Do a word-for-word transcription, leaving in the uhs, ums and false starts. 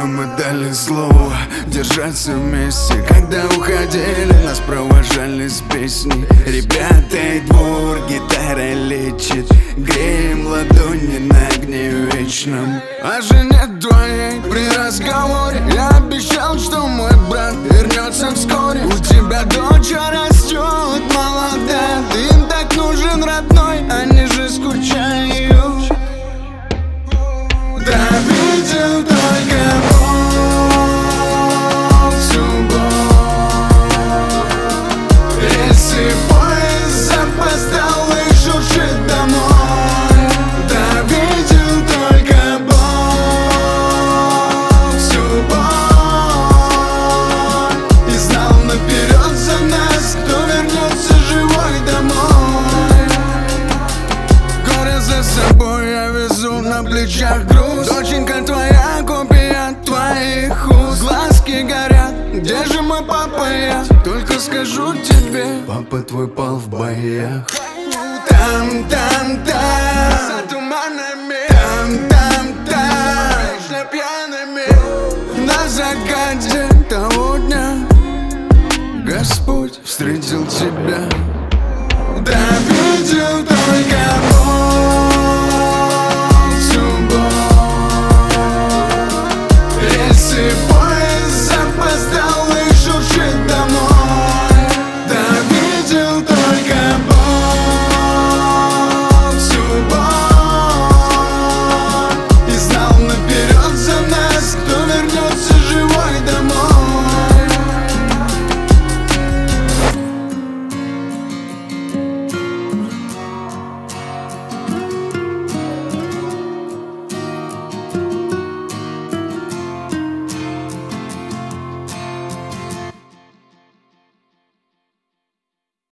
мы дали слово держаться вместе. Когда уходили, нас провожали с песней. Ребята и двор, гитара лечит, греем ладони на огне вечном. А жене твоей при разговоре я обещал, что мой брат вернется вскоре. У тебя дочь растет молодая, ты им так нужен родной, они же скучают. Да видел только Бог суббот. Если поезд запоздал и шуршит домой. Да видел только Бог суббот. И знал наперед за нас, кто вернется живой домой. Горе за собой я везу на плечах груз. Доченька твоя, копия твоих уст. Глазки горят, где же мой папа я? Только скажу тебе, папа твой пал в боях. Там, там, там, за туманами. Там, там, там, вечно пьяными. На закате того дня Господь встретил тебя. Да видел только Бог